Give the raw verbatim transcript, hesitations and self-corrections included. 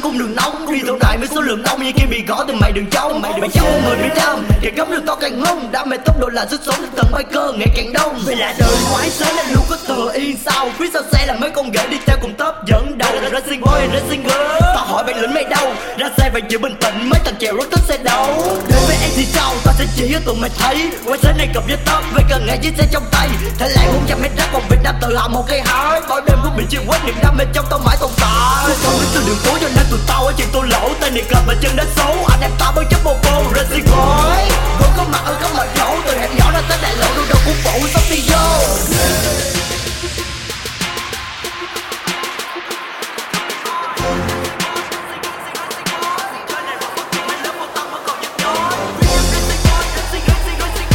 cung đường nóng, đi tồn tại với số lượng đông như kim bị gõ từ mày đường trong. Mày giống một người bị đâm, càng gấm đường to càng ngông, đam mê tốc độ là sức sống tầng bay cơ ngày càng đông. Vì là đời quái xế nên luôn có tờ yên sau, phía sau xe là mấy con ghẻ đi theo cùng top dẫn đầu. Là racing boy, racing girl, tao hỏi bản lĩnh mày đâu, ra xe phải chịu bình tĩnh mấy thằng chèo rất thích xe đấu. Đến với em thì sao, tao sẽ chỉ cho tụi mày thấy, quái xế này cầm với top với cần ngày với xe trong tay. Thái Lan bốn trăm mét rap còn Việt Nam tự hào một cây hái, bao đêm cũng bị chia quét niềm đam mê trong tao mãi tồn tại. Tôi biết từ đường phố cho nên tụi tao ở chuyện tôi lỗ, tên này club và chân đất xấu, anh em tao mới chấp một vô racing boy. Vẫn có mặt ở các mặt chỗ từ hẹp nhỏ